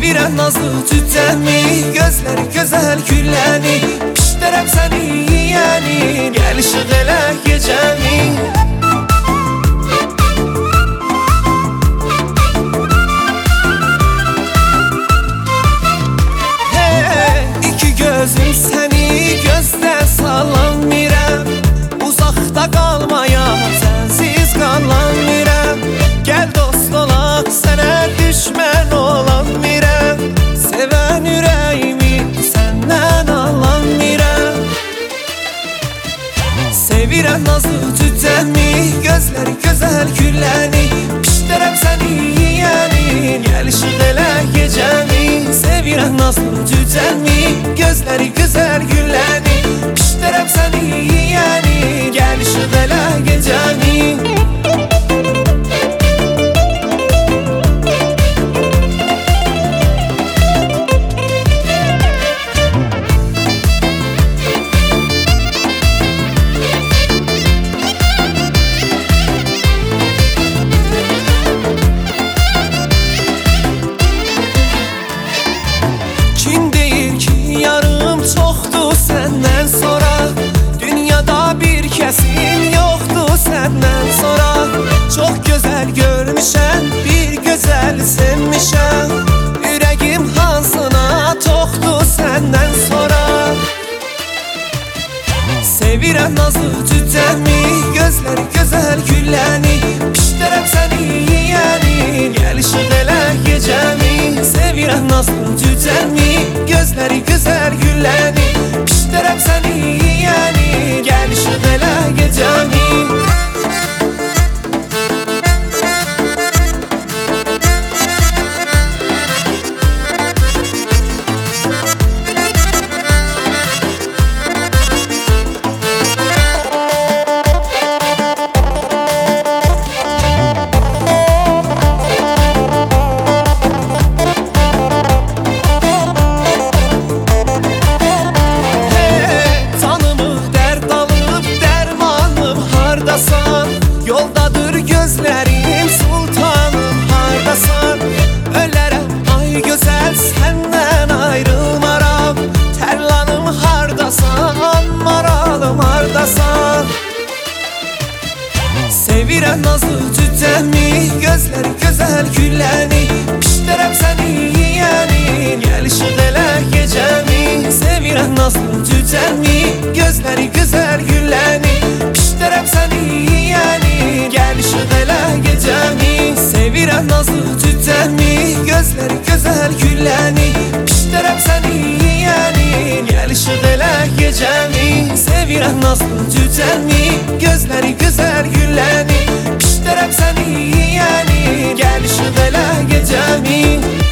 Sevirəm nazlı tütəni, gözləri gözəl gülləni, pişdirəm səni yiyəni, gəl işıq elə gecəni. İki gözüm səni gözdən sallanmirəm, uzaqda qalmaya sənsiz qallanmirəm. Gəl dost olaq, sənə düşmən olanmirəm, sevən ürəyimi səndən allanmirəm. Sevirəm nazlı tütəni, gözləri gözəl gülləni, pişdirəm səni yiyəni, gəl işıq elə gecəni. Sevirəm nazlı tütəni, gözləri gözəl gülləni, pişdirəm səni yiyəni, gəl işıq elə gecəni. Kim deyir ki yarım çoxdur səndən sonra, dünyada bir kəsim yoxdur səndən sonra. Çox gözəl görmüşəm, bir gözəl sevmişəm, ürəyim hansına toxdur səndən sonra. Sevirəm nazlı tütəni, gözləri gözəl gülləni, pişdirəm səni yiyəni, gəl işıq elə gecəni. Sevirəm nazlı tütəni, gözləri gözəl gülləni, pişdirəm səni yiyəni, gəl işıq elə gecəni. Yoldadır gözlərim, sultanım hardasan? Ölərəm ay gözəl, səndən ayrılmaram, tərlanım hardasan, maralım hardasan? Sevirəm nazlı tütəni, gözləri gözəl gülləni, pişdirəm səni yiyəni, gəl işıq elə gecəni. Sevirəm nazlı tütəni, gözləri gözəl gülləni, pişdirəm səni yiyəni, gəl işıq elə gecəni. Sevirəm nazlı tütəni, gözləri gözəl gülləni, pişdirəm səni yiyəni, gəl işıq elə gecəni. Sevirəm nazlı tütəni, gözləri gözəl gülləni, pişdirəm səni yiyəni, gəl işıq elə gecəni.